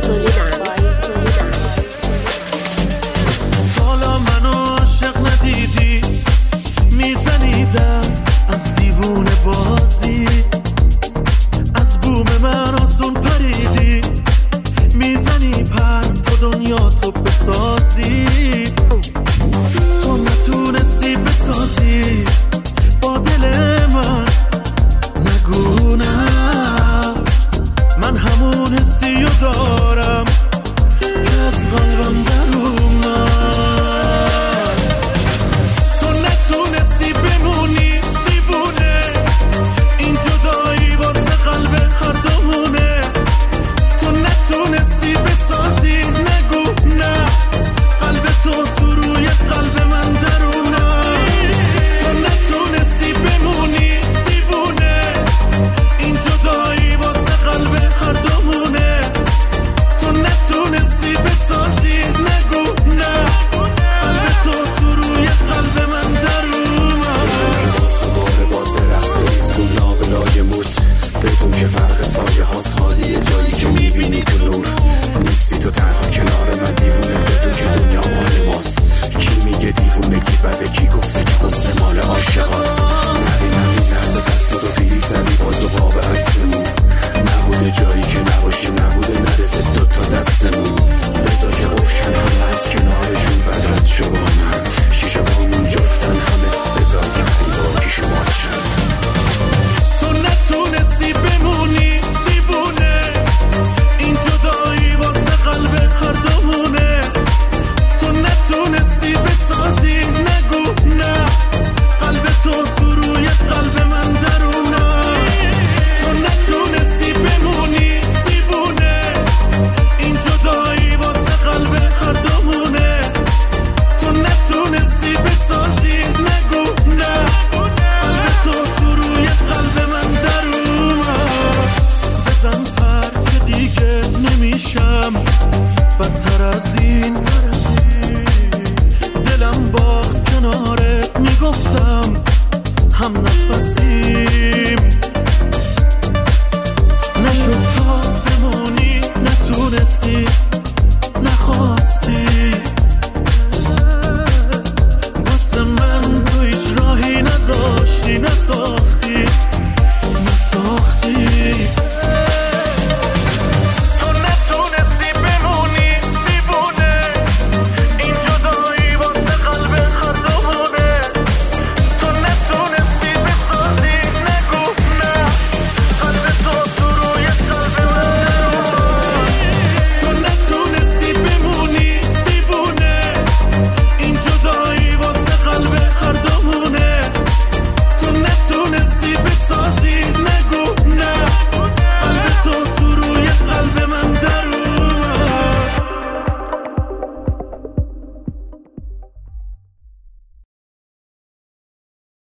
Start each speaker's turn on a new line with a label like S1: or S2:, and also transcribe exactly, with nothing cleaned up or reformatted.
S1: حالا منو عاشق ندیدی، میزنیدم از دیوونه بازی، از بوم من آسون پریدی، میزنی پر تو دنیا تو بسازی، تو نتونستی بسازی با دل من، نگو نه من همون حسی رو دارم که از قلبم در اومد. تو نتونستی بمونی دیوونه، این جدایی واسه قلب هر دومونه، تو نتونستی بسازی، نگو نه قلب تو تو روی قلب من درونه، تو نتونستی بمونی دیوونه، این جدایی واسه قلب هر دومونه، تو نتونستی بسازی، نگو نه قلب تو تو روی قلب من درونه.
S2: باره باد به رقص ریزون نابلای موت، بدون که فرق سایه هات خالیه، جایی که میبینی تو نور نیستی تو تنها کنار من، دیوونه بدون که دنیا مال ماست، کی میگه دیوونه کی بده، کی گفته که قصه مال عاشقاست، نبینم این لحظه دست تو پیری زدی باز و باب عکسمون، نبوده جایی که نباشیم، نبوده نرسه دوتا دستمون، بذار که روشن همه از کنارشون بدرد شو با من، شیشه بامون جفتن همه، بذار که خیلی کی شما چند.
S1: تو نتونستی بمونی دیوونه، این جدایی واسه قلب هر دومونه، تو نتونستی بسازی، نگو نه قلب تو تو روی قلب من درونه، تو نتونستی بمونی دیوونه، این جدایی واسه قلب هر دومونه، تو نتونستی بسازی، نگو نه قلب تو تو روی قلب من درونه. بزن پر که دیگه نمیشم بدتر از این، دلم باخت کنارت، میگفتم هم نفسیم، نشد تا بمونی، نتونستی، نخواست